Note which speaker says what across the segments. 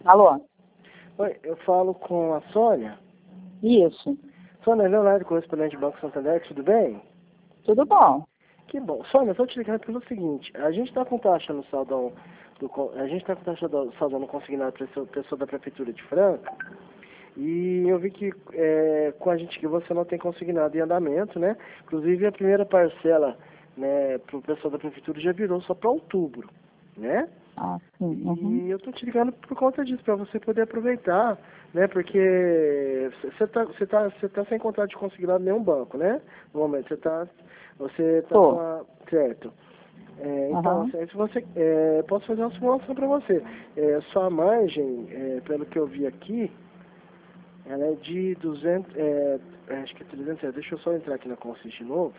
Speaker 1: Alô?
Speaker 2: Oi, eu falo com a Sônia.
Speaker 1: Isso.
Speaker 2: Sônia, Leonardo, correspondente do Banco Santander, tudo bem?
Speaker 1: Tudo bom?
Speaker 2: Que bom. Sônia, eu tô te ligando pelo seguinte, a gente tá com taxa no saldão, a gente tá com taxa do saldão no consignado pessoa da Prefeitura de Franca, e eu vi que com a gente que você não tem consignado em andamento, né? Inclusive a primeira parcela, né, pro pessoal da Prefeitura já virou só para outubro, né?
Speaker 1: Ah, sim.
Speaker 2: E eu tô te ligando por conta disso, para você poder aproveitar, né? Porque você tá sem contrato de consignado em nenhum banco, né? No momento, você tá com
Speaker 1: Tô.
Speaker 2: a... Certo. Então, se você, posso fazer uma simulação para você. Sua margem, pelo que eu vi aqui, ela é de 200, acho que é 300, deixa eu só entrar aqui na Consist de novo.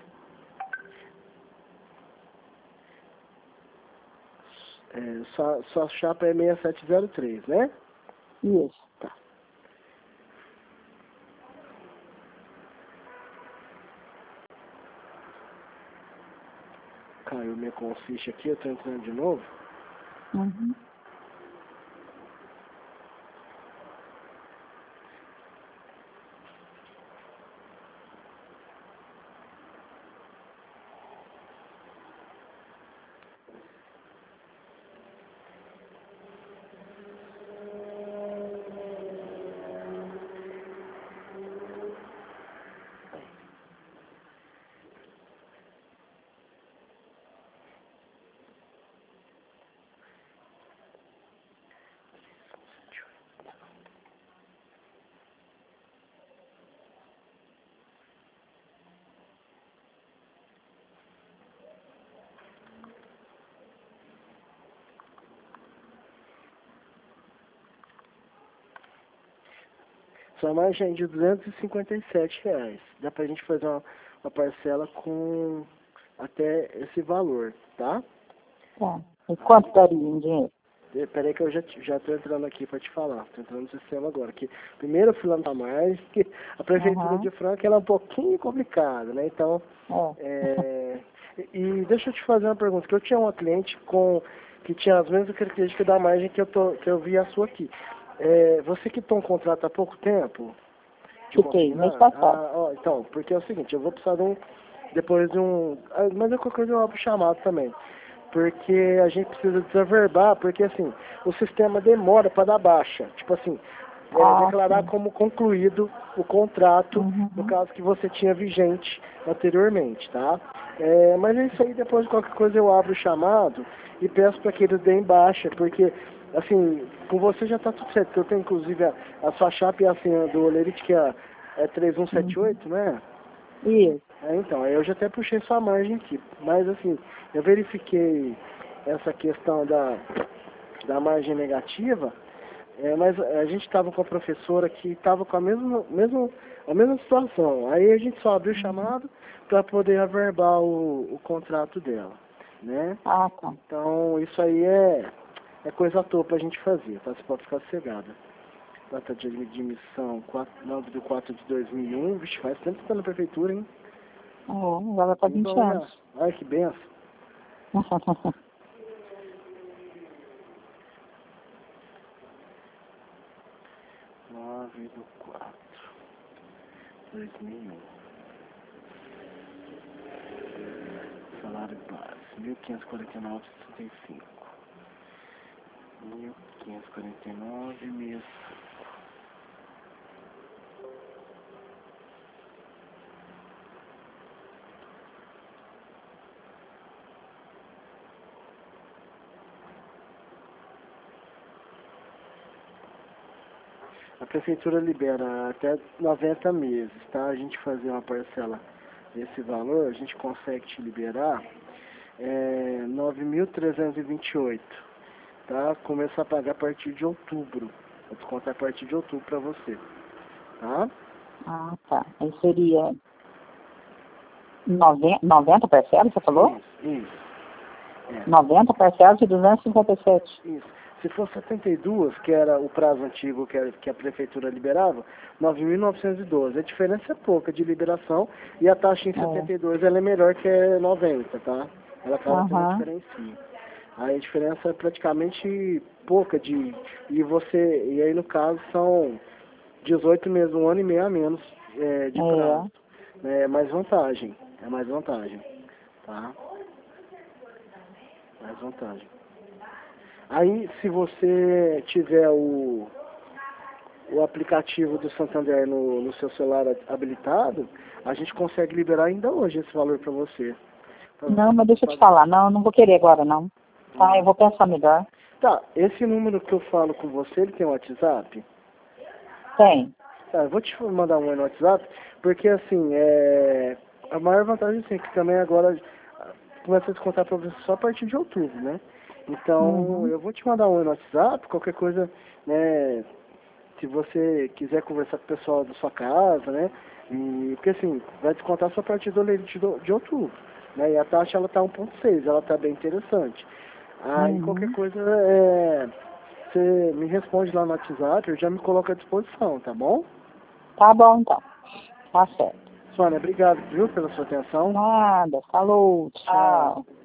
Speaker 2: Sua chapa é 6703, né?
Speaker 1: Isso.
Speaker 2: Tá. Caiu minha Consist aqui, eu tô entrando de novo.
Speaker 1: Uhum.
Speaker 2: Sua margem é de R$ 257. Dá pra gente fazer uma parcela com até esse valor, tá?
Speaker 1: Tá. E quanto daria em dinheiro?
Speaker 2: Peraí que eu já tô entrando aqui pra te falar. Tô entrando no sistema agora. Que primeiro eu fui lá na margem, que a Prefeitura de Franca ela é um pouquinho complicada, né? Então, e deixa eu te fazer uma pergunta, que eu tinha uma cliente que tinha as mesmas características da margem que eu vi a sua aqui. Você quitou um contrato há pouco tempo?
Speaker 1: Fiquei, mês passado.
Speaker 2: Então, porque é o seguinte, eu vou precisar depois de um... Mas qualquer coisa eu abro chamado também. Porque a gente precisa desaverbar, porque assim, o sistema demora para dar baixa. Tipo assim, declarar como concluído o contrato, no caso que você tinha vigente anteriormente, tá? Mas é isso aí, depois de qualquer coisa eu abro o chamado e peço para que eles deem baixa, porque, assim, com você já tá tudo certo, porque eu tenho inclusive a sua chapa e a senha do Olerite, que é 3178, né?
Speaker 1: Isso.
Speaker 2: Então, aí eu já até puxei sua margem aqui, mas assim, eu verifiquei essa questão da margem negativa, mas a gente estava com a professora que estava com a mesma situação. Aí a gente só abriu o chamado para poder averbar o contrato dela, né?
Speaker 1: Ah, tá.
Speaker 2: Então, isso aí é coisa à toa para a gente fazer, tá? Você pode ficar sossegada. Data de admissão, 9/4/2001, vixe, faz tempo que está na prefeitura, hein?
Speaker 1: Já vai para 20 anos.
Speaker 2: Ai, que benção. 9/4/2001. Salário base, 1.549,65. 1.549 mês. A prefeitura libera até 90 meses, tá? A gente fazer uma parcela desse valor, a gente consegue te liberar 9.328, tá? Começa a pagar a partir de outubro. Vou descontar a partir de outubro para você, tá?
Speaker 1: Ah, tá. Aí seria 90 parcelas, você falou?
Speaker 2: Isso.
Speaker 1: 90 parcelas de 257.
Speaker 2: Isso. Se for 72, que era o prazo antigo que a prefeitura liberava, 9.912. A diferença é pouca de liberação e a taxa em 72 ela é melhor que 90, tá? Ela acaba tendo uma diferencinha. Aí a diferença é praticamente pouca e aí no caso são 18 meses, 1 ano e meio a menos de prazo. É mais vantagem, tá? Mais vantagem. Aí se você tiver o aplicativo do Santander no seu celular habilitado, a gente consegue liberar ainda hoje esse valor para você.
Speaker 1: Não, mas deixa eu te falar, não vou querer agora não. Tá, eu vou pensar melhor.
Speaker 2: Tá, esse número que eu falo com você, ele tem WhatsApp?
Speaker 1: Tem.
Speaker 2: Tá, eu vou te mandar um no WhatsApp, porque assim, a maior vantagem assim, é que também agora começa a descontar para você só a partir de outubro, né? Então, eu vou te mandar um no WhatsApp, qualquer coisa, né, se você quiser conversar com o pessoal da sua casa, né? Porque assim, vai descontar só a partir do leite de outubro, né? E a taxa ela tá 1,6, ela tá bem interessante. Aí qualquer coisa, você me responde lá no WhatsApp, eu já me coloco à disposição, tá bom?
Speaker 1: Tá bom então. Tá certo.
Speaker 2: Sônia, obrigado, viu, pela sua atenção.
Speaker 1: Nada. Falou. Tchau.